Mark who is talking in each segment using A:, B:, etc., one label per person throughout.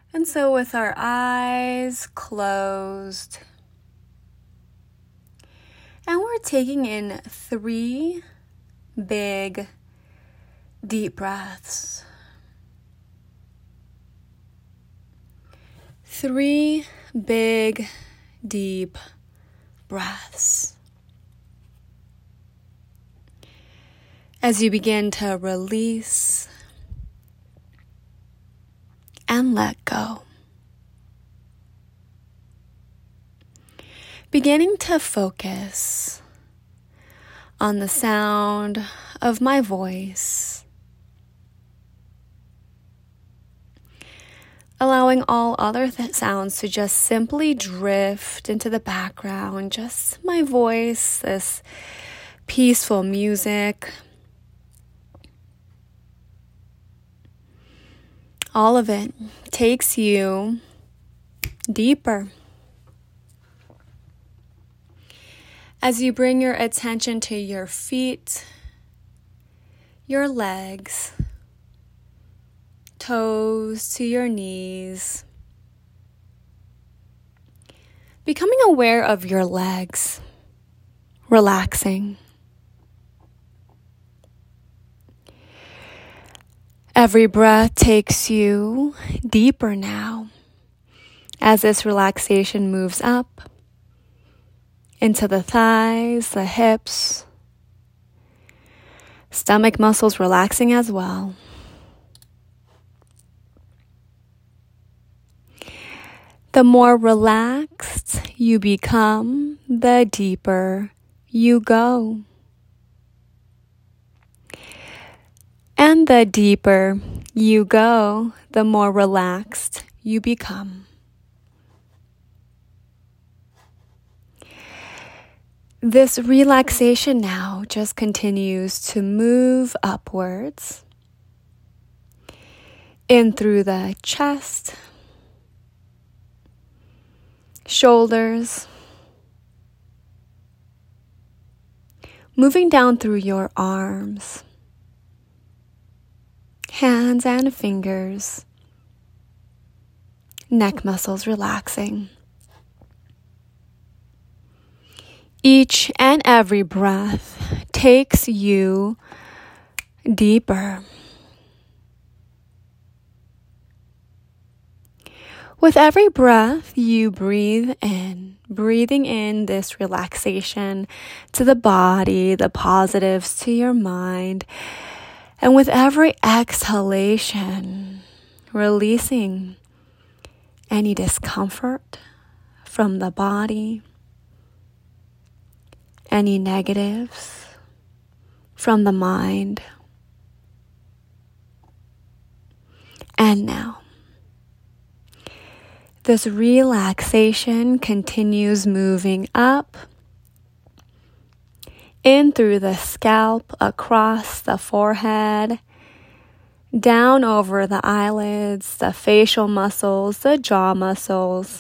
A: And so with our eyes closed, and we're taking in 3 big, deep breaths. 3 big, deep breaths. As you begin to release and let go. Beginning to focus on the sound of my voice, allowing all other sounds to just simply drift into the background, just my voice, this peaceful music. All of it takes you deeper. As you bring your attention to your feet, your legs, toes to your knees, becoming aware of your legs, relaxing. Every breath takes you deeper now as this relaxation moves up into the thighs, the hips, stomach muscles relaxing as well. The more relaxed you become, the deeper you go. And the deeper you go, the more relaxed you become. This relaxation now just continues to move upwards in through the chest, shoulders, moving down through your arms, hands and fingers, neck muscles relaxing. Each and every breath takes you deeper. With every breath you breathe in, breathing in this relaxation to the body, the positives to your mind. And with every exhalation, releasing any discomfort from the body, any negatives from the mind. And now, this relaxation continues moving up, in through the scalp, across the forehead, down over the eyelids, the facial muscles, the jaw muscles.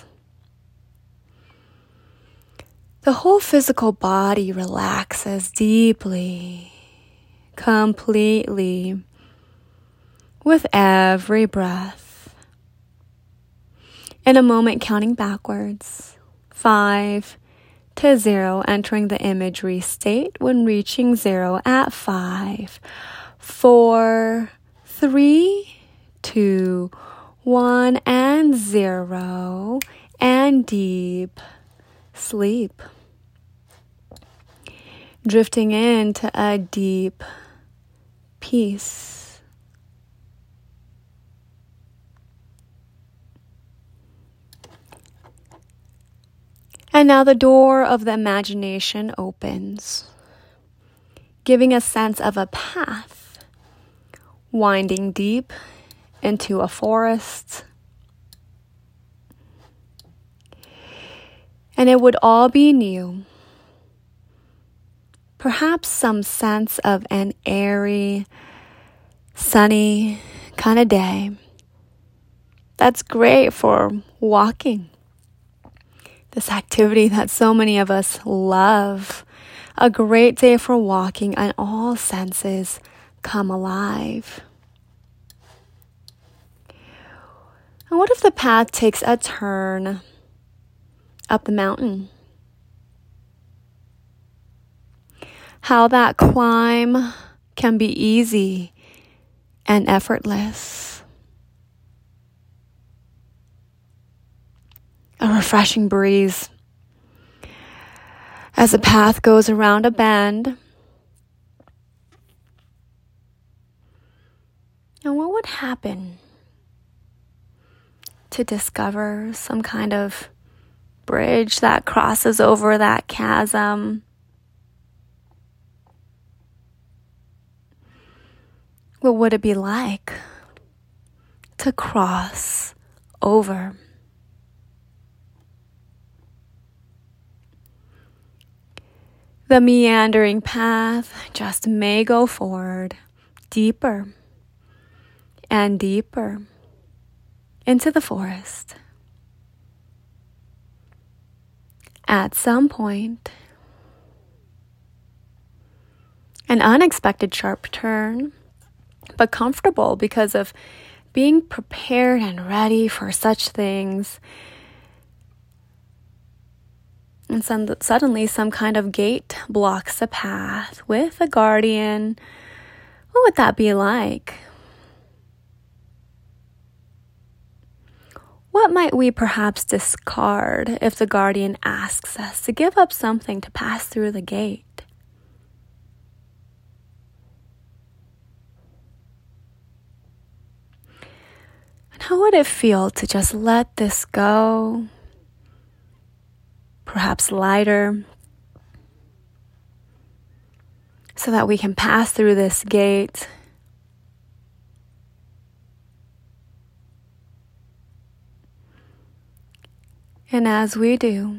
A: The whole physical body relaxes deeply, completely, with every breath. In a moment, counting backwards, 5 to 0, entering the imagery state when reaching 0 at 5, 4, 3, 2, 1, and 0, and deep sleep. Drifting into a deep peace. And now the door of the imagination opens, giving a sense of a path winding deep into a forest. And it would all be new. Perhaps some sense of an airy, sunny kind of day. That's great for walking. This activity that so many of us love. A great day for walking, and all senses come alive. And what if the path takes a turn up the mountain? How that climb can be easy and effortless. A refreshing breeze as the path goes around a bend. And what would happen to discover some kind of bridge that crosses over that chasm? What would it be like to cross over? The meandering path just may go forward, deeper and deeper into the forest. At some point, an unexpected sharp turn, but comfortable because of being prepared and ready for such things. And suddenly some kind of gate blocks the path with a guardian. What would that be like? What might we perhaps discard if the guardian asks us to give up something to pass through the gate? And how would it feel to just let this go? Perhaps lighter, so that we can pass through this gate and as we do,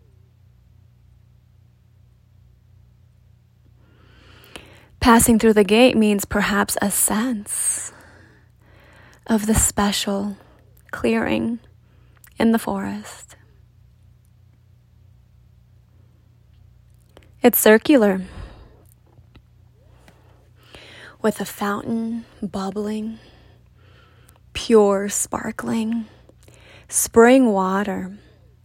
A: passing through the gate means perhaps a sense of the special clearing in the forest. It's circular, with a fountain bubbling, pure, sparkling, spring water.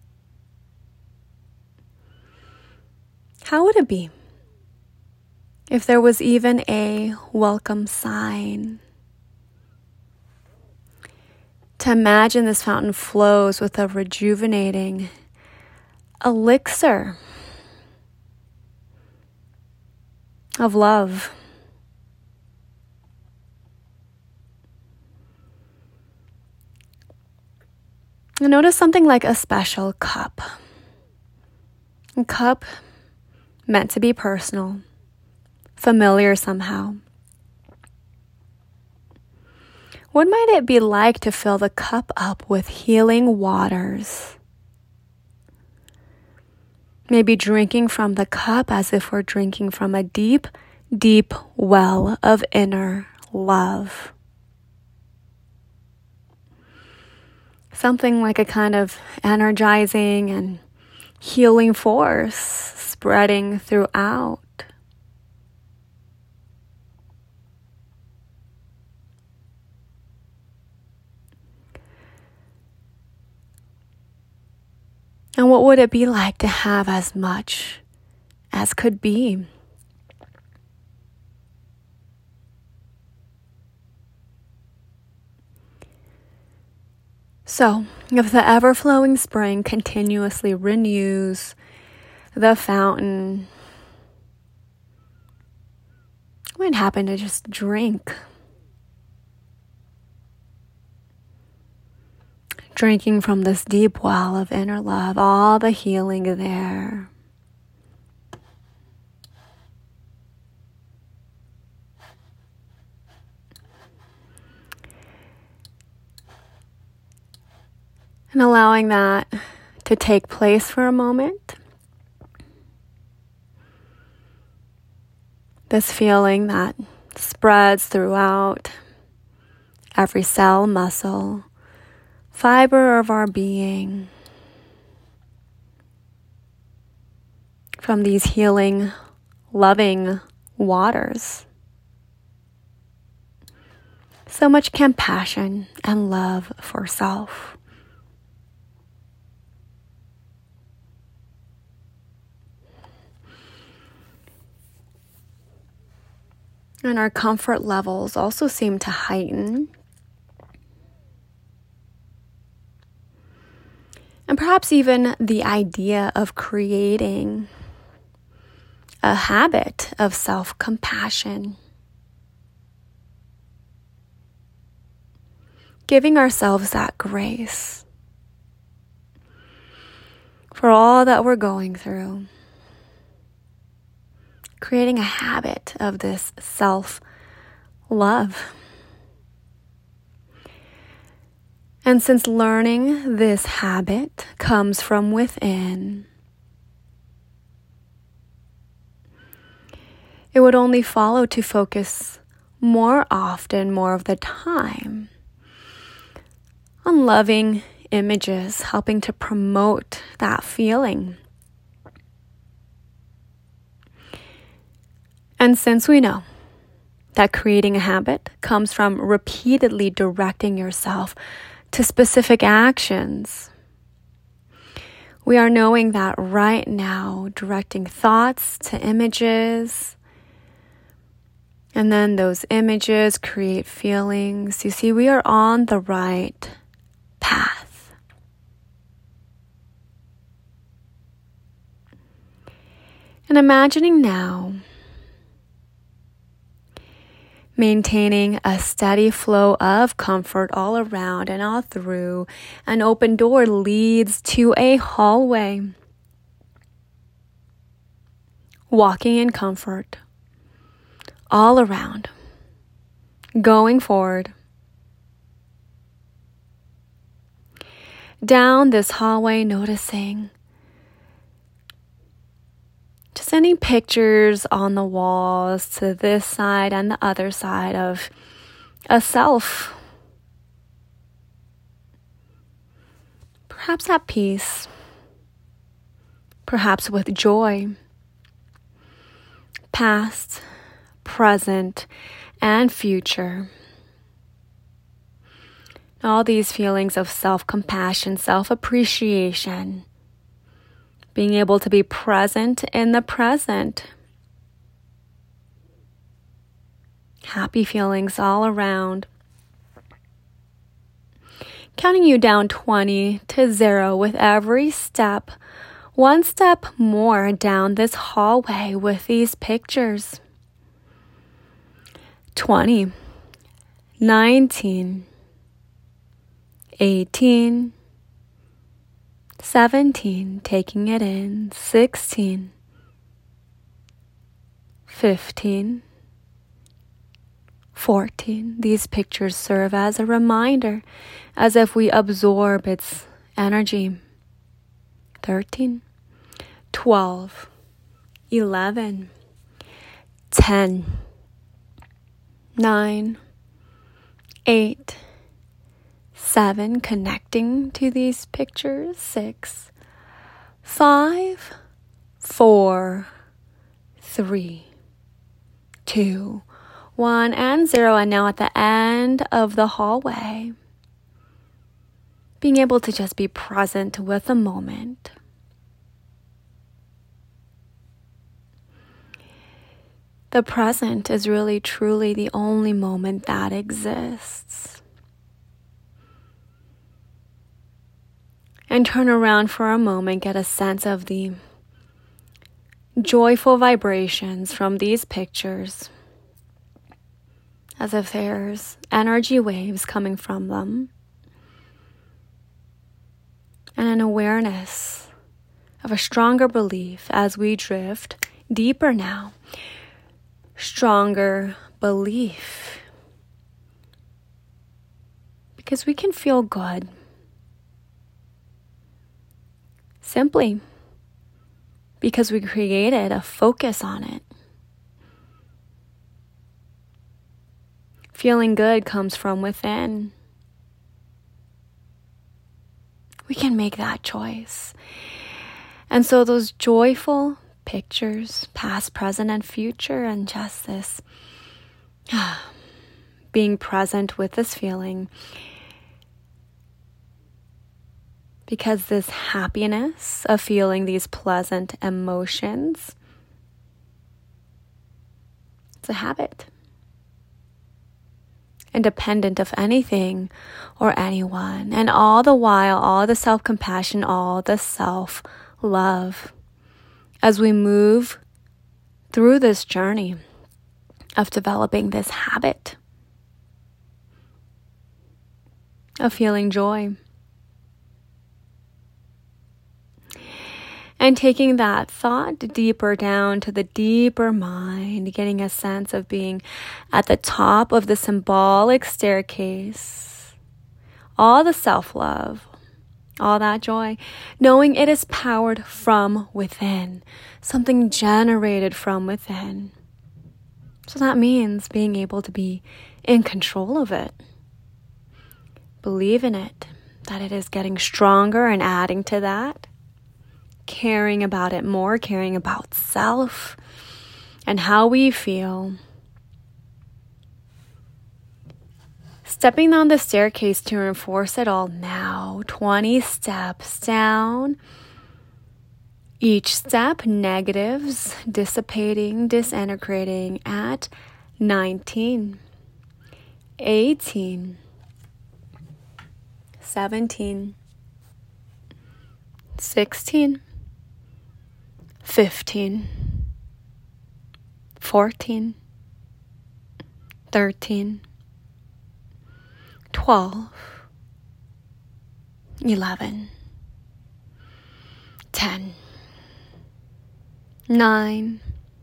A: How would it be if there was even a welcome sign? To imagine this fountain flows with a rejuvenating elixir of love. And notice something like a special cup. A cup meant to be personal, familiar somehow. What might it be like to fill the cup up with healing waters? Maybe drinking from the cup as if we're drinking from a deep, deep well of inner love. Something like a kind of energizing and healing force spreading throughout. And what would it be like to have as much as could be? So, if the ever-flowing spring continuously renews the fountain, what would happen to just drink? Drinking from this deep well of inner love, all the healing there. And allowing that to take place for a moment. This feeling that spreads throughout every cell, muscle, fiber of our being. From these healing, loving waters. so much compassion and love for self. And our comfort levels also seem to heighten. And perhaps even the idea of creating a habit of self-compassion. Giving ourselves that grace for all that we're going through. Creating a habit of this self-love. And since learning this habit comes from within, it would only follow to focus more often, more of the time, on loving images, helping to promote that feeling. And since we know that creating a habit comes from repeatedly directing yourself to specific actions, we are knowing that right now, directing thoughts to images, and then those images create feelings. You see, we are on the right path. And imagining now, maintaining a steady flow of comfort all around and all through. An open door leads to a hallway. Walking in comfort all around. Going forward. Down this hallway, noticing just any pictures on the walls to this side and the other side of a self. Perhaps at peace. Perhaps with joy. Past, present, and future. All these feelings of self-compassion, self-appreciation. Being able to be present in the present. Happy feelings all around. Counting you down 20 to 0 with every step. One step more down this hallway with these pictures. 20, 19, 18, 17, taking it in, 16, 15, 14. These pictures serve as a reminder, as if we absorb its energy. 13, 12, 11, 10, 9, 8, 7, connecting to these pictures, 6, 5, 4, 3, 2, 1, and 0. And now at the end of the hallway, being able to just be present with the moment. The present is really, truly the only moment that exists. And turn around for a moment, get a sense of the joyful vibrations from these pictures, as if there's energy waves coming from them, and an awareness of a stronger belief as we drift deeper now. Stronger belief, because we can feel good simply because we created a focus on it. Feeling good comes from within. We can make that choice. And so those joyful pictures, past, present, and future, and just this being present with this feeling. Because this happiness of feeling these pleasant emotions, it's a habit. Independent of anything or anyone. And all the while, all the self-compassion, all the self-love. As we move through this journey of developing this habit of feeling joy. And taking that thought deeper down to the deeper mind, getting a sense of being at the top of the symbolic staircase, all the self-love, all that joy, knowing it is powered from within, something generated from within. So that means being able to be in control of it. Believe in it, that it is getting stronger and adding to that. Caring about it more, caring about self and how we feel. Stepping down the staircase to reinforce it all now. 20 steps down. Each step, negatives dissipating, disintegrating at 19, 18, 17, 16, 15, 14, 13, 12, 11, 10, 9,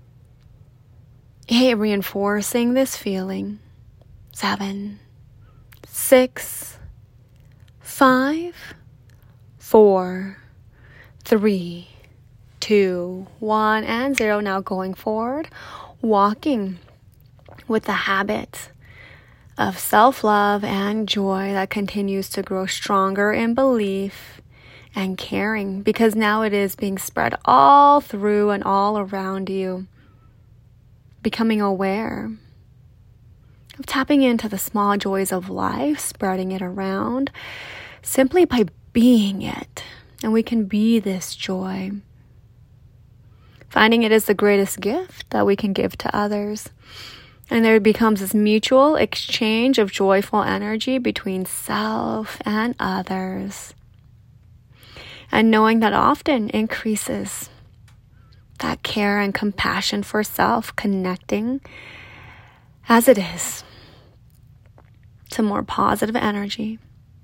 A: 8, reinforcing this feeling, 7, 6, 5, 4, 3, 2, 1, and 0. Now going forward, walking with the habit of self-love and joy that continues to grow stronger in belief and caring, because now it is being spread all through and all around you. Becoming aware of tapping into the small joys of life, spreading it around simply by being it. And we can be this joy. Finding it is the greatest gift that we can give to others. And there becomes this mutual exchange of joyful energy between self and others. And knowing that often increases that care and compassion for self, connecting as it is to more positive energy.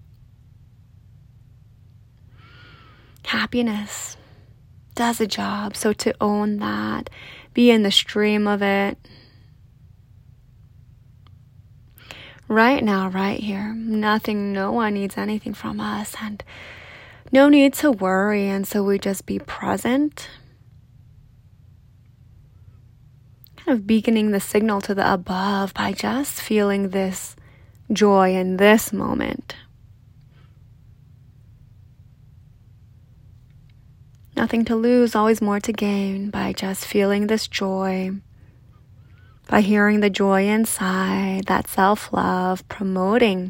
A: Happiness does a job, so to own that, be in the stream of it. Right now, right here, no one needs anything from us, and no need to worry, and so we just be present, kind of beaconing the signal to the above by just feeling this joy in this moment. Nothing to lose, always more to gain by just feeling this joy, by hearing the joy inside, that self-love, promoting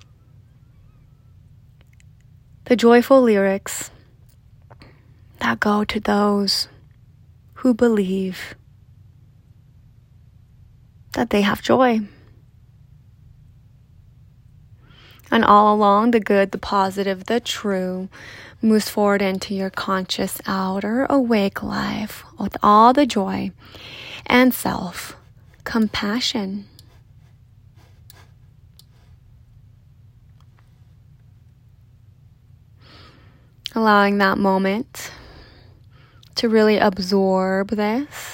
A: the joyful lyrics that go to those who believe that they have joy. And all along, the good, the positive, the true moves forward into your conscious outer awake life with all the joy and self-compassion. Allowing that moment to really absorb this.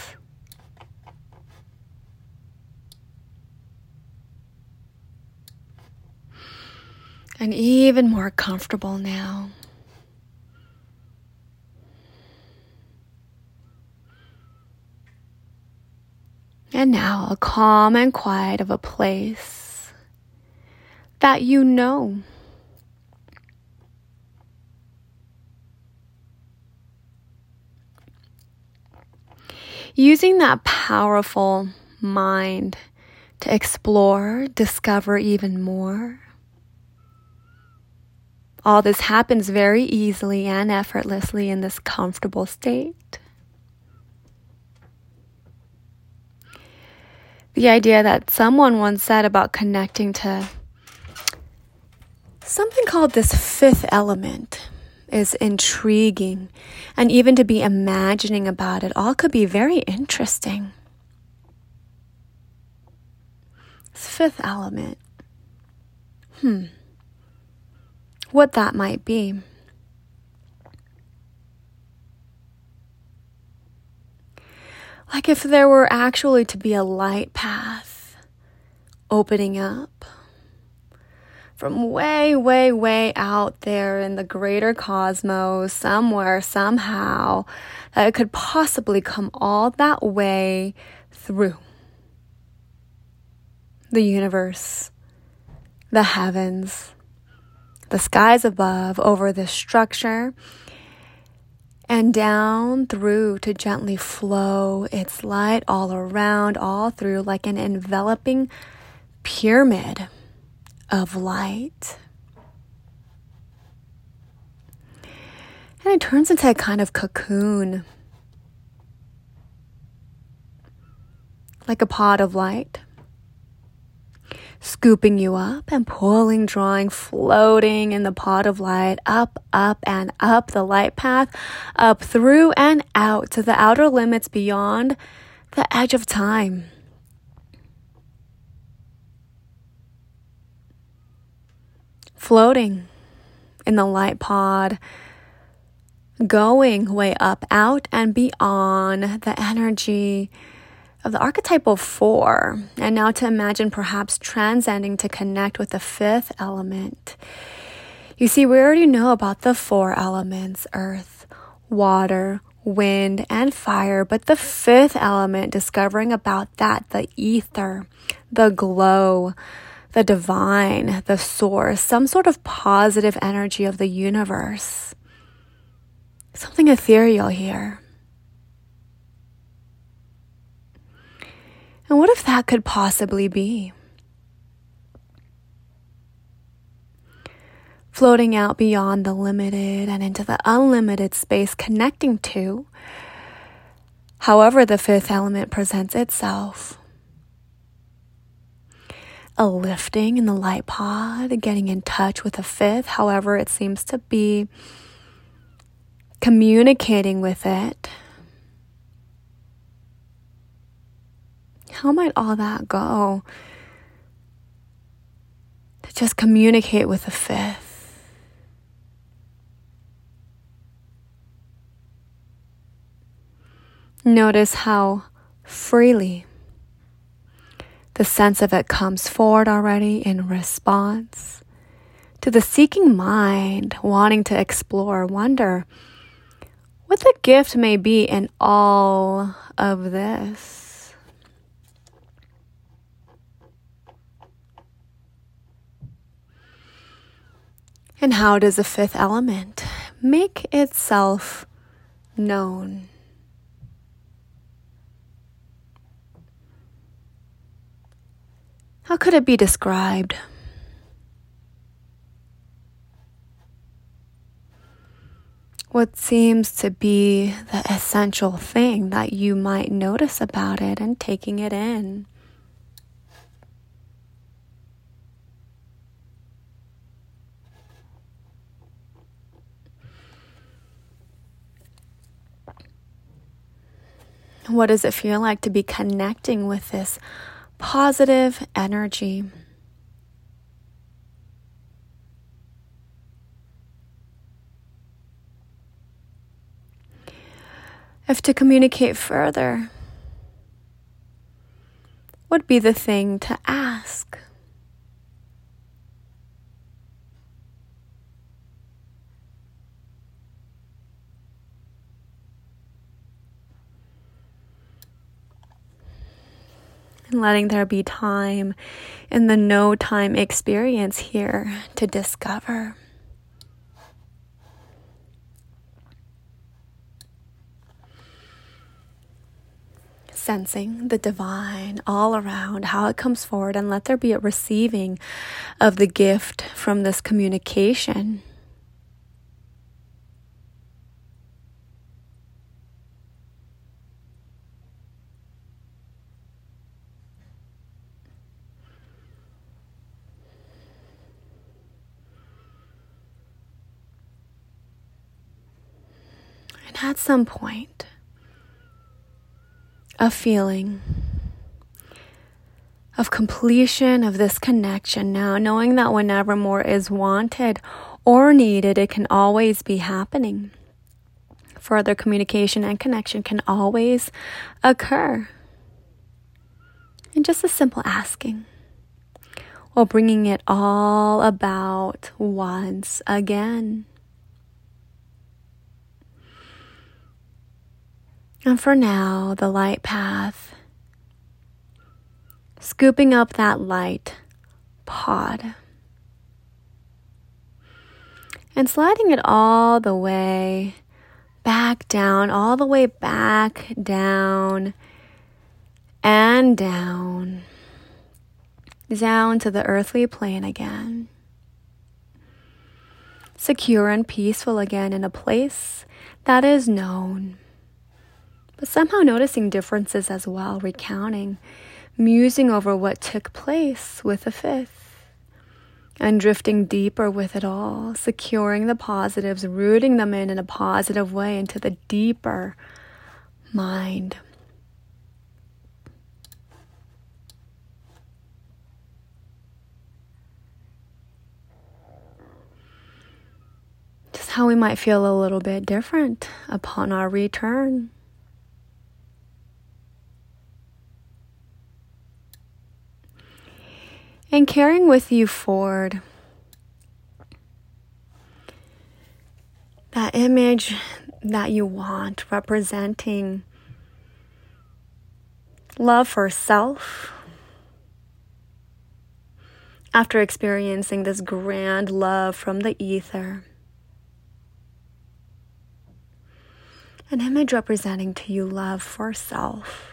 A: And even more comfortable now. And now a calm and quiet of a place that you know. Using that powerful mind to explore, discover even more. All this happens very easily and effortlessly in this comfortable state. The idea that someone once said about connecting to something called this fifth element is intriguing, and even to be imagining about it all could be very interesting. This fifth element. What that might be. Like if there were actually to be a light path opening up from way, way, way out there in the greater cosmos, somewhere, somehow, that it could possibly come all that way through the universe, the heavens, the skies above, over this structure, and down through to gently flow its light all around, all through, like an enveloping pyramid of light. And it turns into a kind of cocoon, like a pod of light, scooping you up and pulling, drawing, floating in the pod of light, up, up, and up the light path, up through and out to the outer limits beyond the edge of time. Floating in the light pod, going way up, out, and beyond the energy of the archetypal four, and now to imagine perhaps transcending to connect with the fifth element. You see, we already know about the four elements: earth, water, wind, and fire, but the fifth element, discovering about that, the ether, the glow, the divine, the source, some sort of positive energy of the universe. Something ethereal here. And what if that could possibly be? Floating out beyond the limited and into the unlimited space, connecting to however the fifth element presents itself. A lifting in the light pod, getting in touch with the fifth, however it seems to be, communicating with it. How might all that go? To just communicate with the fifth. Notice how freely the sense of it comes forward already in response to the seeking mind wanting to explore, wonder what the gift may be in all of this. And how does the fifth element make itself known? How could it be described? What seems to be the essential thing that you might notice about it and taking it in? What does it feel like to be connecting with this positive energy? If to communicate further, would be the thing to ask? And letting there be time in the no time experience here to discover. sensing the divine all around, how it comes forward, and let there be a receiving of the gift from this communication. And at some point, a feeling of completion of this connection now, knowing that whenever more is wanted or needed, it can always be happening. Further communication and connection can always occur. And just a simple asking, or bringing it all about once again. And for now, the light path, scooping up that light pod and sliding it all the way back down, all the way back down and down to the earthly plane again. Secure and peaceful again in a place that is known. But somehow noticing differences as well, recounting, musing over what took place with the fifth, and drifting deeper with it all, securing the positives, rooting them in a positive way into the deeper mind. Just how we might feel a little bit different upon our return. And carrying with you forward that image that you want, representing love for self after experiencing this grand love from the ether. An image representing to you love for self.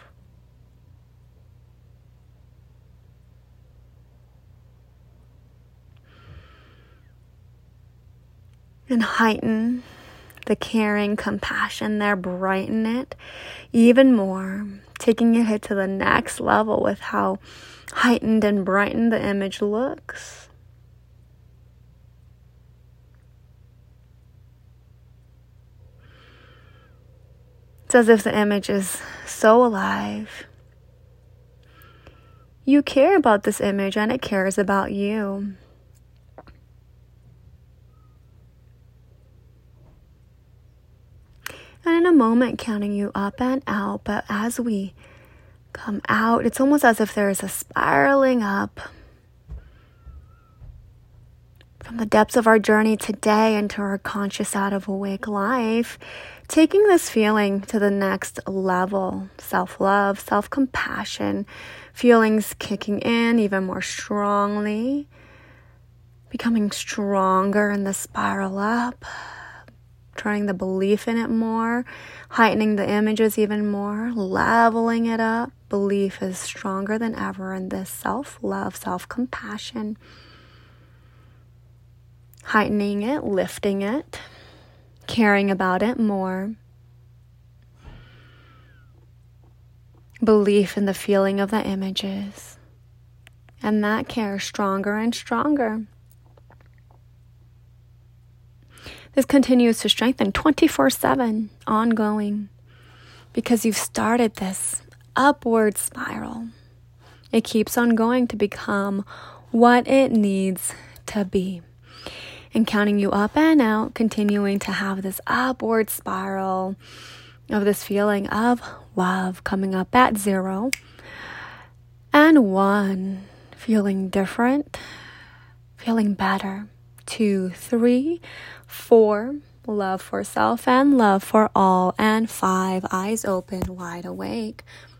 A: And heighten the caring, compassion there, brighten it even more, taking it to the next level with how heightened and brightened the image looks. It's as if the image is so alive. You care about this image and it cares about you. And in a moment, counting you up and out, but as we come out, it's almost as if there is a spiraling up from the depths of our journey today into our conscious out of awake life, taking this feeling to the next level. Self-love, self-compassion, feelings kicking in even more strongly, becoming stronger in the spiral up. Turning the belief in it more, heightening the images even more, leveling it up. Belief is stronger than ever in this self-love, self-compassion. Heightening it, lifting it, caring about it more. Belief in the feeling of the images. And that care stronger and stronger. This continues to strengthen 24/7, ongoing, because you've started this upward spiral. It keeps on going to become what it needs to be. And counting you up and out, continuing to have this upward spiral of this feeling of love coming up at 0 and 1, feeling different, feeling better. 2, 3, 4, love for self and love for all, and 5, eyes open, wide awake.